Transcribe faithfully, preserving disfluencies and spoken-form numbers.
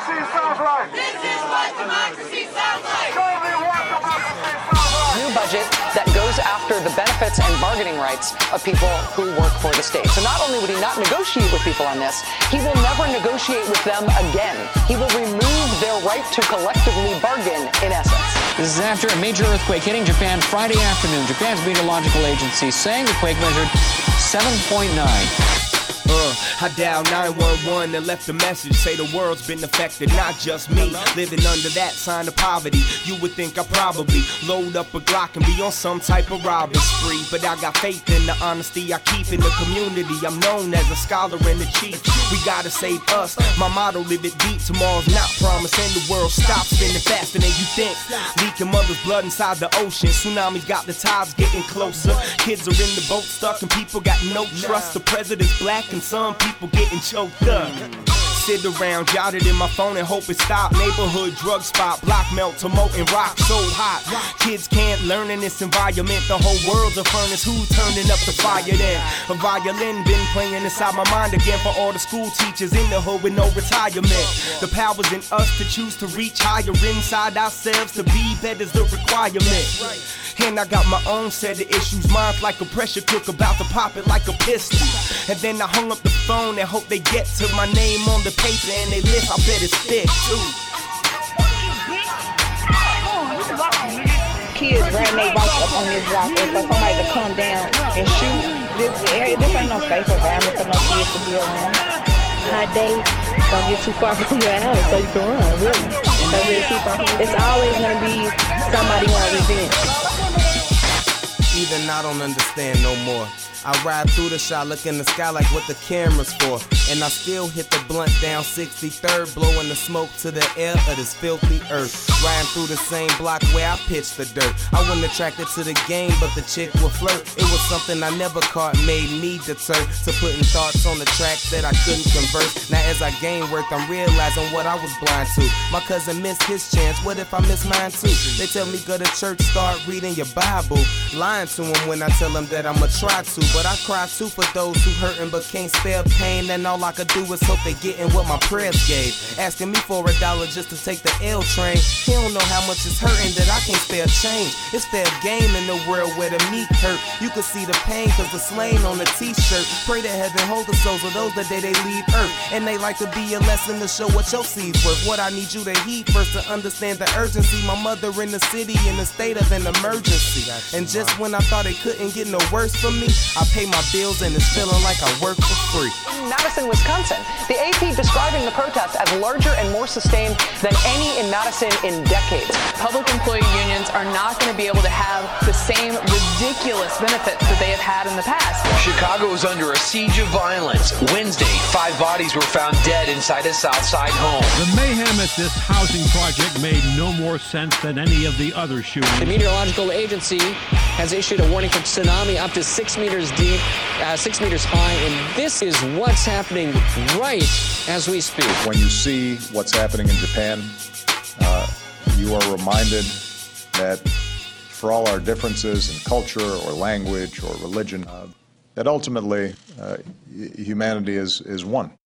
democracy sounds like. This is what democracy sounds like. Show me what democracy sounds like. New budget that goes after the benefits and bargaining rights of people who work for the state. So not only would he not negotiate with people on this, he will never negotiate with them again. He will remove their right to collectively bargain, in essence. This is after a major earthquake hitting Japan Friday afternoon. Japan's meteorological agency saying the quake measured seven point nine. Uh, I dialed nine one one and left a message. Say the world's been affected, not just me. Living under that sign of poverty. You would think I probably load up a Glock and be on some type of robbing spree. But I got faith in the honesty I keep in the community. I'm known as a scholar and a chief. We gotta save us. My motto, live it deep. Tomorrow's not promised and the world stops spinning faster than you think. Leaking mother's blood inside the ocean. Tsunamis got the tides getting closer. Kids are in the boat stuck and people got no trust. The president's black and some people getting choked up. Sit around, jotted in my phone and hope it stop. Neighborhood drug spot, block melt, tumult and rock so hot. Kids can't learn in this environment. The whole world's a furnace. Who's turning up the fire then? A violin been playing inside my mind again for all the school teachers in the hood with no retirement. The power's in us to choose to reach higher inside ourselves. To be better's the requirement. And I got my own set of issues. Mine's like a pressure cooker, about to pop it like a pistol. And then I hung up the phone and hope they get to my name on the paper and they list. I bet it's thick too. Kids ran their bikes up on this block and for somebody to come down and shoot. This area, this ain't no safe environment for no kids to be around. Hot day, don't get too far from your house so you can run, really. So really keep on. It's always gonna be somebody want revenge. Even I don't understand no more. I ride through the shot, look in the sky like what the camera's for. And I still hit the blunt down sixty-third, blowing the smoke to the air of this filthy earth. Riding through the same block where I pitched the dirt. I wasn't attracted to the game, but the chick would flirt. It was something I never caught, made me deter to putting thoughts on the track that I couldn't converse. Now as I gain worth, I'm realizing what I was blind to. My cousin missed his chance, what if I miss mine too? They tell me go to church, start reading your Bible. Lying to him when I tell him that I'ma try to. But I cry too for those who hurtin' but can't spare pain. And all I could do is hope they gettin' what my prayers gave. Asking me for a dollar just to take the L train. He don't know how much it's hurting that I can't spare change. It's fair game in the world where the meek hurt. You can see the pain cause the slain on the t-shirt. Pray to heaven hold the souls of those the day they leave earth. And they like to be a lesson to show what your seed's worth. What I need you to heed first to understand the urgency. My mother in the city in a state of an emergency. And just when I thought it couldn't get no worse for me, I pay my bills and it's feeling like I work for free. In Madison, Wisconsin, the A P describing the protest as larger and more sustained than any in Madison in decades. Public employee unions are not going to be able to have the same ridiculous benefits that they have had in the past. Chicago is under a siege of violence. Wednesday, five bodies were found dead inside a Southside home. The mayhem at this housing project made no more sense than any of the other shootings. The meteorological agency has issued a warning for tsunami up to six meters deep, uh, six meters high, and this is what's happening right as we speak. When you see what's happening in Japan, uh, you are reminded that for all our differences in culture or language or religion, uh, that ultimately uh, humanity is, is one.